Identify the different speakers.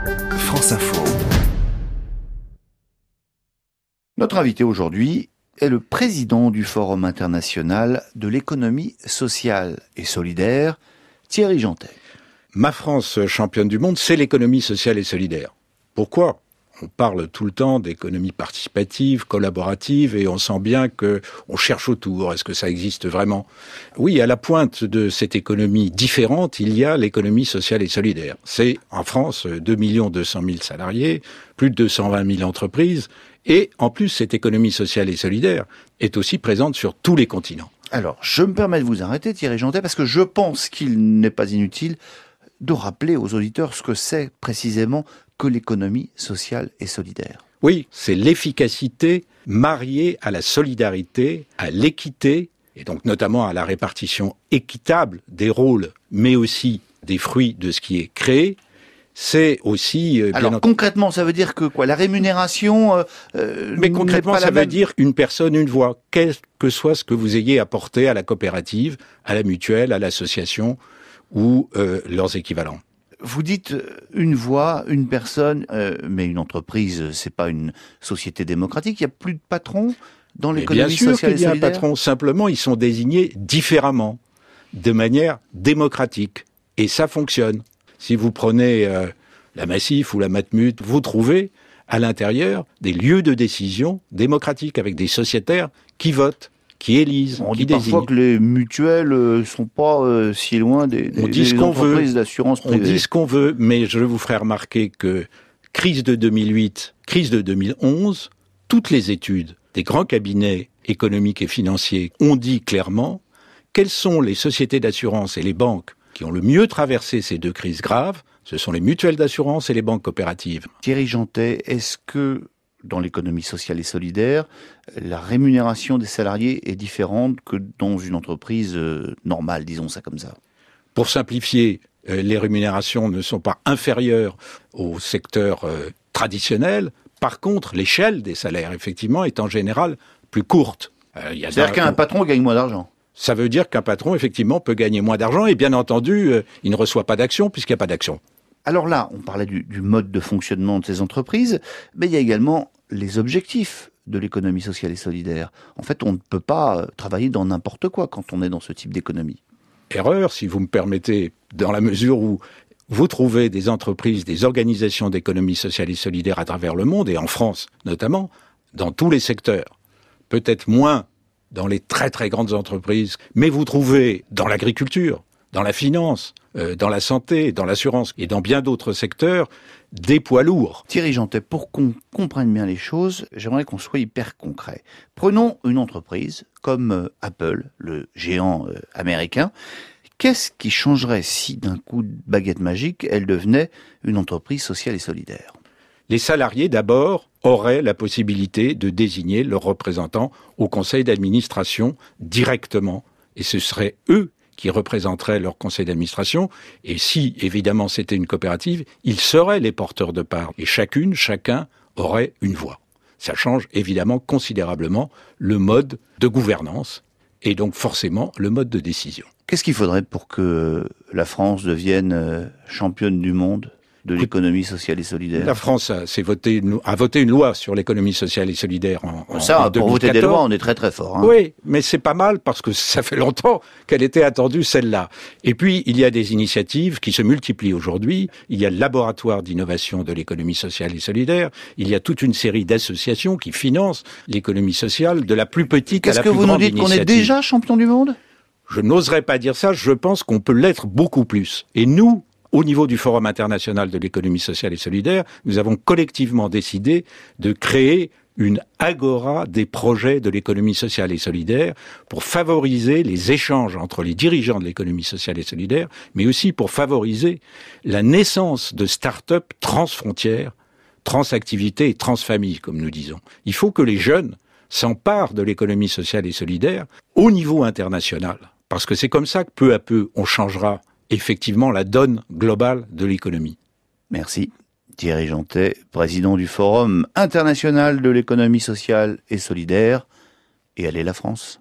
Speaker 1: France Info.
Speaker 2: Notre invité aujourd'hui est le président du Forum international de l'économie sociale et solidaire, Thierry Jeantet.
Speaker 3: Ma France championne du monde, c'est l'économie sociale et solidaire. Pourquoi ? On parle tout le temps d'économie participative, collaborative, et on sent bien qu'on cherche autour. Est-ce que ça existe vraiment ? Oui, à la pointe de cette économie différente, il y a l'économie sociale et solidaire. C'est, en France, 2 200 000 salariés, plus de 220 000 entreprises, et en plus, cette économie sociale et solidaire est aussi présente sur tous les continents.
Speaker 2: Alors, je me permets de vous arrêter, Thierry Jeantet, parce que je pense qu'il n'est pas inutile de rappeler aux auditeurs ce que c'est précisément que l'économie sociale et solidaire.
Speaker 3: Oui, c'est l'efficacité mariée à la solidarité, à l'équité, et donc notamment à la répartition équitable des rôles, mais aussi des fruits de ce qui est créé. C'est aussi...
Speaker 2: Alors concrètement, ça veut dire que quoi ? La rémunération
Speaker 3: mais concrètement, ça veut dire une personne, une voix, quel que soit ce que vous ayez apporté à la coopérative, à la mutuelle, à l'association ou leurs équivalents.
Speaker 2: Vous dites une voix, une personne, mais une entreprise, c'est pas une société démocratique. Il n'y a plus de patrons dans l'économie sociale et solidaire.
Speaker 3: Bien sûr qu'il y a un patron. Simplement, ils sont désignés différemment, de manière démocratique. Et ça fonctionne. Si vous prenez la Massif ou la Matmut, vous trouvez à l'intérieur des lieux de décision démocratiques avec des sociétaires qui votent, qui élisent,
Speaker 2: on
Speaker 3: qui
Speaker 2: dit parfois
Speaker 3: désignent.
Speaker 2: que les mutuelles sont pas si loin des entreprises d'assurance privée.
Speaker 3: On dit ce qu'on veut, mais je vous ferai remarquer que crise de 2008, crise de 2011, toutes les études des grands cabinets économiques et financiers ont dit clairement quelles sont les sociétés d'assurance et les banques qui ont le mieux traversé ces deux crises graves. Ce sont les mutuelles d'assurance et les banques coopératives.
Speaker 2: Thierry Jeantet, est-ce que dans l'économie sociale et solidaire, la rémunération des salariés est différente que dans une entreprise normale, disons ça comme ça ?
Speaker 3: Pour simplifier, les rémunérations ne sont pas inférieures au secteur traditionnel. Par contre, l'échelle des salaires, effectivement, est en général plus courte.
Speaker 2: C'est-à-dire qu'un patron gagne moins d'argent ?
Speaker 3: Ça veut dire qu'un patron, effectivement, peut gagner moins d'argent et bien entendu, il ne reçoit pas d'action puisqu'il n'y a pas d'action.
Speaker 2: Alors là, on parlait du mode de fonctionnement de ces entreprises, mais il y a également les objectifs de l'économie sociale et solidaire. En fait, on ne peut pas travailler dans n'importe quoi quand on est dans ce type d'économie.
Speaker 3: Erreur, si vous me permettez, dans la mesure où vous trouvez des entreprises, des organisations d'économie sociale et solidaire à travers le monde, et en France notamment, dans tous les secteurs. Peut-être moins dans les très très grandes entreprises, mais vous trouvez dans l'agriculture, dans la finance, dans la santé, dans l'assurance et dans bien d'autres secteurs, des poids lourds.
Speaker 2: Thierry Jeantet, pour qu'on comprenne bien les choses, j'aimerais qu'on soit hyper concret. Prenons une entreprise comme Apple, le géant américain. Qu'est-ce qui changerait si d'un coup de baguette magique, elle devenait une entreprise sociale et solidaire ?
Speaker 3: Les salariés, d'abord, auraient la possibilité de désigner leurs représentants au conseil d'administration directement. Et ce seraient eux qui représenteraient leur conseil d'administration. Et si, évidemment, c'était une coopérative, ils seraient les porteurs de parts. Et chacun aurait une voix. Ça change évidemment considérablement le mode de gouvernance et donc forcément le mode de décision.
Speaker 2: Qu'est-ce qu'il faudrait pour que la France devienne championne du monde de l'économie sociale et solidaire ?
Speaker 3: La France a voté une loi sur l'économie sociale et solidaire en 2014.
Speaker 2: Pour voter des lois, on est très très fort.
Speaker 3: Oui, mais c'est pas mal parce que ça fait longtemps qu'elle était attendue, celle-là. Et puis, il y a des initiatives qui se multiplient aujourd'hui. Il y a le laboratoire d'innovation de l'économie sociale et solidaire. Il y a toute une série d'associations qui financent l'économie sociale de la plus petite à la plus grande initiative.
Speaker 2: Qu'est-ce que vous nous dites, qu'on est déjà champion du monde ?
Speaker 3: Je n'oserais pas dire ça. Je pense qu'on peut l'être beaucoup plus. Et nous, au niveau du Forum international de l'économie sociale et solidaire, nous avons collectivement décidé de créer une agora des projets de l'économie sociale et solidaire pour favoriser les échanges entre les dirigeants de l'économie sociale et solidaire, mais aussi pour favoriser la naissance de start-up transfrontières, transactivités et transfamilles, comme nous disons. Il faut que les jeunes s'emparent de l'économie sociale et solidaire au niveau international, parce que c'est comme ça que peu à peu on changera effectivement la donne globale de l'économie.
Speaker 2: Merci. Thierry Jeantet, président du Forum international de l'économie sociale et solidaire. Et allez la France.